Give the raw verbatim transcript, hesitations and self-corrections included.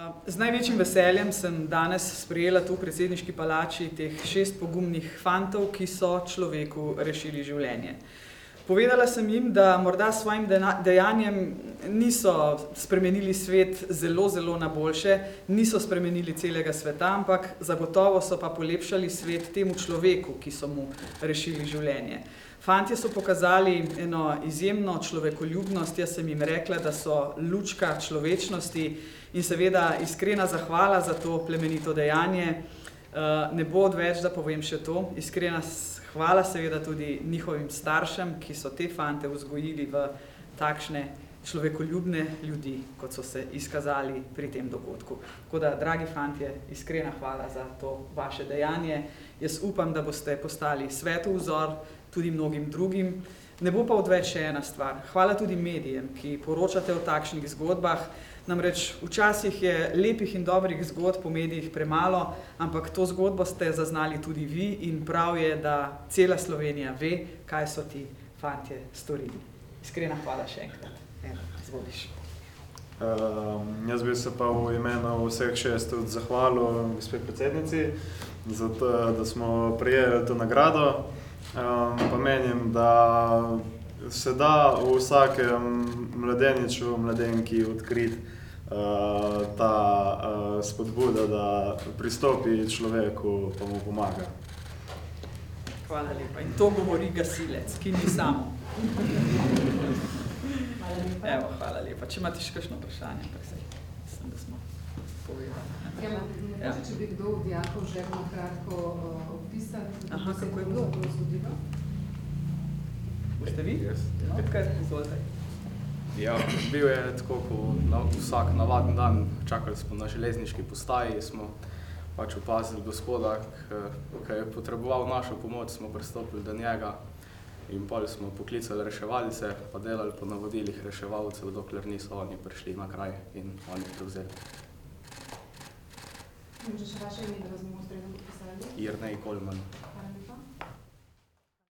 Z največjim veseljem sem danes sprejela tu v predsedniški palači teh šest pogumnih fantov, ki so človeku rešili življenje. Povedala sem jim, da morda s svojim dejanjem niso spremenili svet zelo, zelo na boljše, niso spremenili celega sveta, ampak zagotovo so pa polepšali svet temu človeku, ki so mu rešili življenje. Fantje so pokazali eno izjemno človekoljubnost, jaz sem jim rekla, da so lučka človečnosti in seveda iskrena zahvala za to plemenito dejanje. Ne bo odveč, da povem še to, iskrena hvala seveda tudi njihovim staršem, ki so te fante vzgojili v takšne človekoljubne ljudi, kot so se izkazali pri tem dogodku. Tako da, dragi fantje, iskrena hvala za to vaše dejanje. Jaz upam, da boste postali svetov vzor tudi mnogim drugim. Ne bo pa odveč še ena stvar. Hvala tudi medijem, ki poročate o takšnih zgodbah. Namreč včasih je lepih in dobrih zgodb po medijih premalo, ampak to zgodbo ste zaznali tudi vi in prav je, da cela Slovenija ve, kaj so ti fantje storili. Iskrena hvala še enkrat. Evo, zvoliš. Uh, jaz bi se pa v imenu vseh šest zahvalil gospe predsednici za to, da smo prejeli to nagrado. Um, pa menim, da se da v vsakem mladeniču, mladenki odkriti uh, ta uh, spodbuda, da pristopi človeku pa mu pomaga. Hvala lepa. In to govori gasilec, ki ni samo. Evo, hvala lepa. Če imate še kakšno vprašanje, pa se mislim, da smo povedali. Ja, mogoče, če bi kdo od dijakov želel kratko opisati, Aha, kako je bilo? to zgodilo? Boste vi? No, kaj izvolite? Ja, bil je tako, ko na vsak navaden dan čakali smo na železniški postaji, smo pač opazili gospoda, ki je potreboval našo pomoč, smo pristopili do njega in pol smo poklicali reševalce, pa delali po navodilih reševalcev, dokler niso oni prišli na kraj in oni prevzeli. Može še vaše ime, da vas bomo ustrezno podpisali? Jernej Kolman.